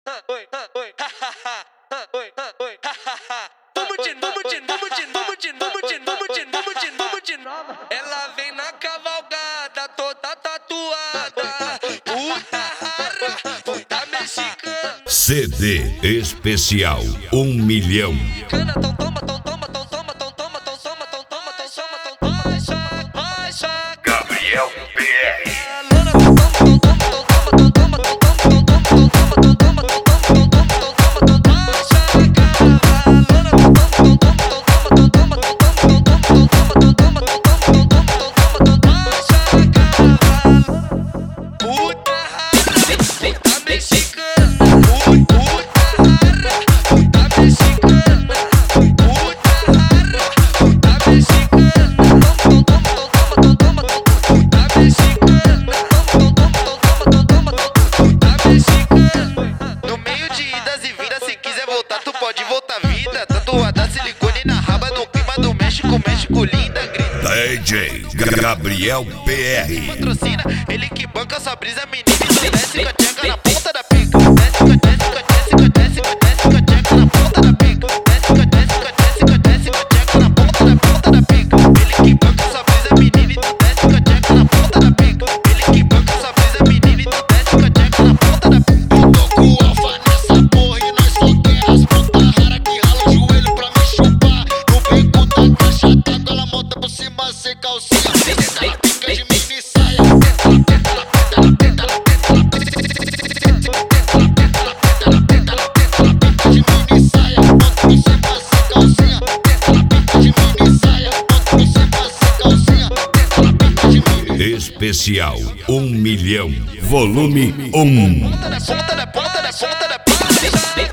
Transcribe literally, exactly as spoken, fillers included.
Vamos de, vamos de, vamos de, vamos de, vamos de, vamos de, vamos de, vamos de nova. Ela vem na cavalgada, toda tatuada, puta rara, puta mexicana. C D especial um milhão. Cana, tom toma, tom toma, tom toma, tom toma, tom toma, tom toma, tom toma, tom toma, vai choque, vai choque. Gabriel P R. No meio de idas e vindas, se quiser voltar, tu pode voltar vida. Tatuada silicone na raba, no clima do México, México linda, grita. D J Gabriel P R. Patrocina, ele que banca sua brisa, menina. Então desce com a tcheca na ponta da pica. Desce com a desce com a desce com a desce com a desce com a tcheca na ponta da pica. Desce com a desce com a desce com a desce com a tcheca na ponta da ponta da pica. Ele que banca sua brisa, menina. Então desce com a tcheca na ponta da pica. Ele que banca sua brisa, menina. Então desce com a tcheca na ponta da pica. Eu tô com o alfa nessa porra e nós só quer as putas rara que rala o joelho pra me chupar. No beco da caixa d'água, ela monta por cima sem calcinha. Ela pica de mini saia. Especial um milhão, volume um. Ponta da ponta da ponta da ponta da ponta.